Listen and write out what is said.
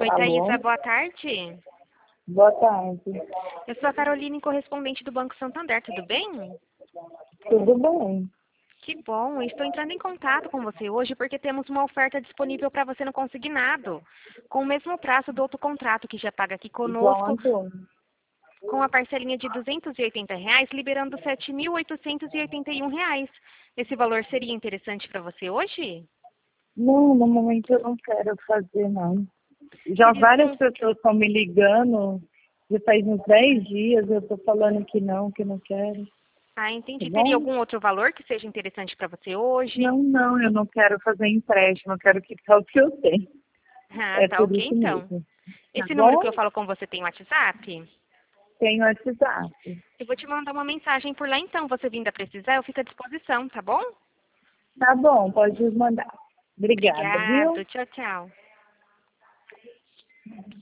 Oi, Alô? Thaisa, boa tarde. Boa tarde. Eu sou a Caroline, correspondente do Banco Santander, tudo bem? Tudo bem? Que bom, estou entrando em contato com você hoje porque temos uma oferta disponível para você no consignado, com o mesmo prazo do outro contrato que já paga aqui João conosco, Antônio. com a parcelinha de R$ 280, liberando R$ 7.881. Esse valor seria interessante para você hoje? Não, no momento eu não quero fazer, não. Já Teria várias algum... pessoas estão me ligando, já faz uns 10 dias, eu estou falando que não quero. Ah, Tá entendi. Teria bom? algum outro valor que seja interessante para você hoje? Não, eu não quero fazer empréstimo, eu quero quitar o que eu tenho. Ah, É tá por ok isso então. mesmo. Tá Esse número que eu bom? falo com você tem WhatsApp? Tenho WhatsApp. Eu vou te mandar uma mensagem por lá então. Você vindo a precisar, eu fico à disposição, tá bom? Tá bom, pode mandar. Obrigada, viu? Obrigado. Tchau, tchau.